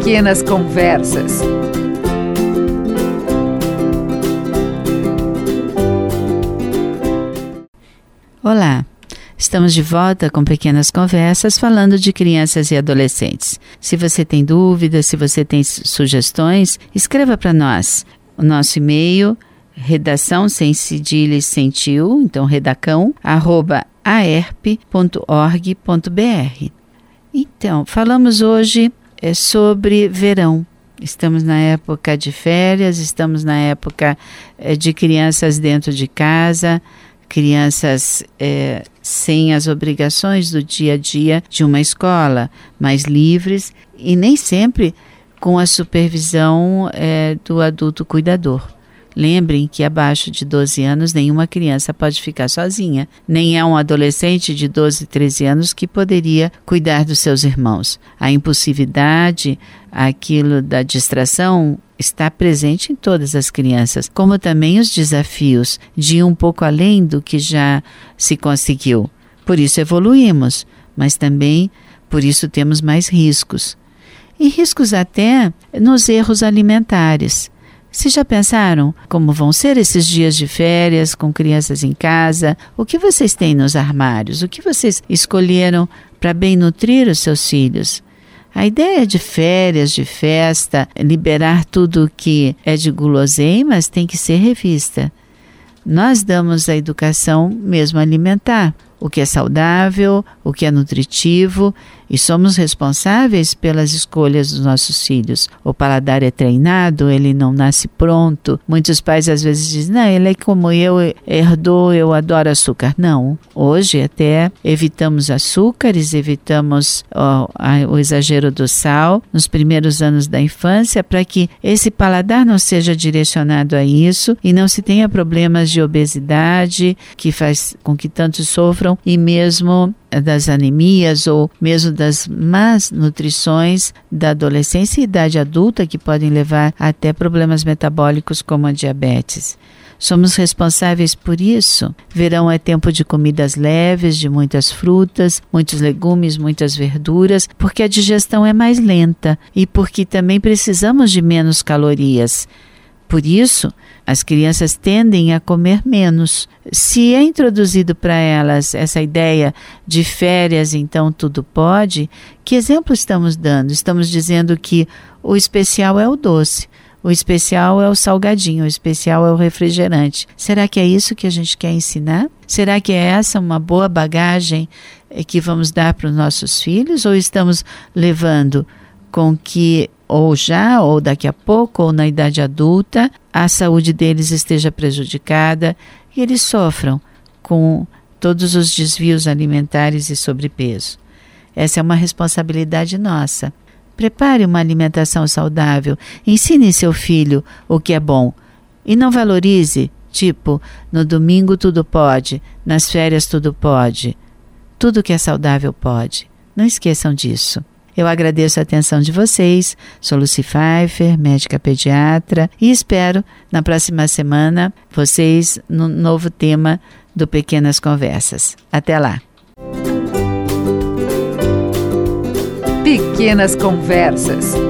Pequenas Conversas. Olá, estamos de volta com Pequenas Conversas falando de crianças e adolescentes. Se você tem dúvidas, se você tem sugestões, escreva para nós. O nosso e-mail, redação sem cedilha e sem tio, então redacão, @aerp.org.br. Então, falamos hoje sobre verão. Estamos na época de férias, estamos na época de crianças dentro de casa, crianças sem as obrigações do dia a dia de uma escola, mais livres e nem sempre com a supervisão do adulto cuidador. Lembrem que abaixo de 12 anos nenhuma criança pode ficar sozinha, nem é um adolescente de 12, 13 anos que poderia cuidar dos seus irmãos. A impulsividade, aquilo da distração está presente em todas as crianças, como também os desafios de ir um pouco além do que já se conseguiu. Por isso evoluímos, mas também por isso temos mais riscos. E riscos até nos erros alimentares. Vocês já pensaram como vão ser esses dias de férias com crianças em casa? O que vocês têm nos armários? O que vocês escolheram para bem nutrir os seus filhos? A ideia de férias, de festa, liberar tudo que é de guloseimas tem que ser revista. Nós damos a educação mesmo alimentar, o que é saudável, o que é nutritivo, e somos responsáveis pelas escolhas dos nossos filhos. O paladar é treinado, ele não nasce pronto. Muitos pais às vezes dizem, não, ele é como herdou, eu adoro açúcar. Não, hoje até evitamos açúcares, evitamos o exagero do sal nos primeiros anos da infância para que esse paladar não seja direcionado a isso e não se tenha problemas de obesidade que faz com que tantos sofram e mesmo das anemias ou mesmo das más nutrições da adolescência e idade adulta que podem levar até problemas metabólicos como a diabetes. Somos responsáveis por isso. Verão é tempo de comidas leves, de muitas frutas, muitos legumes, muitas verduras, porque a digestão é mais lenta e porque também precisamos de menos calorias. Por isso, as crianças tendem a comer menos. Se é introduzido para elas essa ideia de férias, então tudo pode, que exemplo estamos dando? Estamos dizendo que o especial é o doce, o especial é o salgadinho, o especial é o refrigerante. Será que é isso que a gente quer ensinar? Será que é essa uma boa bagagem que vamos dar para os nossos filhos? Ou estamos levando com que ou já, ou daqui a pouco, ou na idade adulta, a saúde deles esteja prejudicada e eles sofram com todos os desvios alimentares e sobrepeso. Essa é uma responsabilidade nossa. Prepare uma alimentação saudável, ensine seu filho o que é bom e não valorize, tipo, no domingo tudo pode, nas férias tudo pode. Tudo que é saudável pode. Não esqueçam disso. Eu agradeço a atenção de vocês, sou Lucy Pfeiffer, médica pediatra, e espero na próxima semana vocês no novo tema do Pequenas Conversas. Até lá! Pequenas Conversas.